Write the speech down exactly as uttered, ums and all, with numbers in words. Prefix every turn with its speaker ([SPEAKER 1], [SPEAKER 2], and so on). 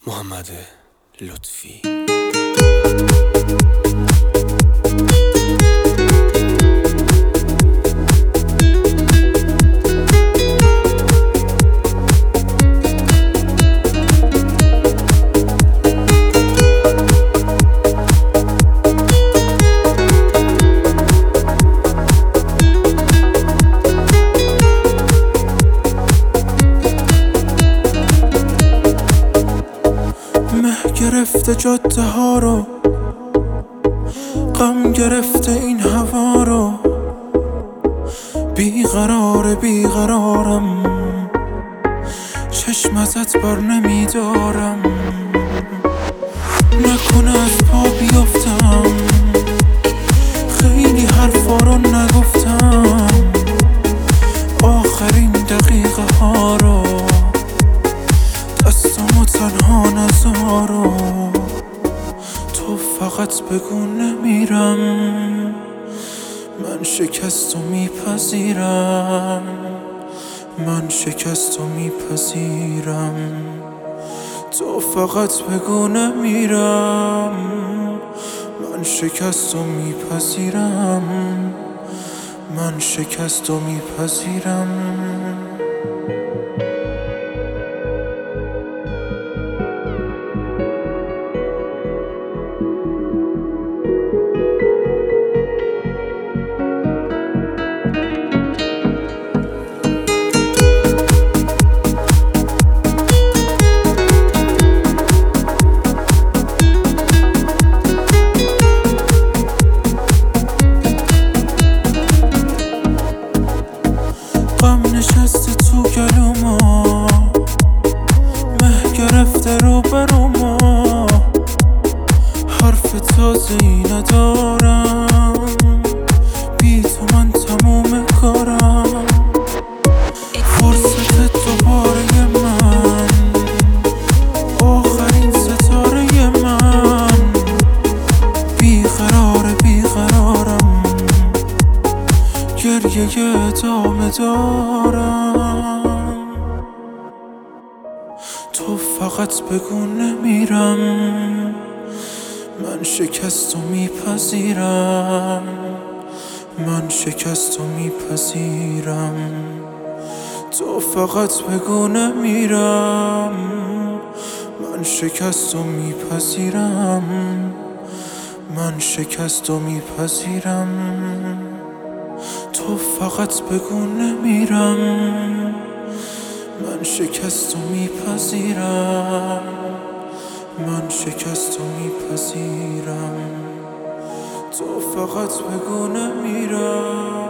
[SPEAKER 1] محمد لطفی.
[SPEAKER 2] مه گرفته جاده ها رو، غم گرفته این هوا رو، بیقرار بیقرارم، چشم ازت بر نمیدارم. نکنه از پا بیفتم، خیلی حرفا رو نگفتم، آخرین دقیقه ها رو دستامو تنها نذارو. تو فقط بگو نمیرم، من شکستو میپذیرم، من شکستو میپذیرم. تو فقط بگو نمیرم، من شکستو میپذیرم، من شکستو میپذیرم. غم نشسته تو گلوما، مه گرفته رو بروما، حرف تازه‌ای ندارم، بی تو من تموم کارم. فرصت دوباره من، آخرین ستاره من، بیقرار بیقرارم، گریه ادامه دارم. تو فقط بگو نمیرم، من شکستو میپذیرم، من شکستو میپذیرم. تو فقط بگو نمیرم، من شکستو میپذیرم، من شکستو میپذیرم. تو فقط بگو نمیرم، من شکستو میپذیرم، من شکستو میپذیرم. تو فقط بگو نمیرم.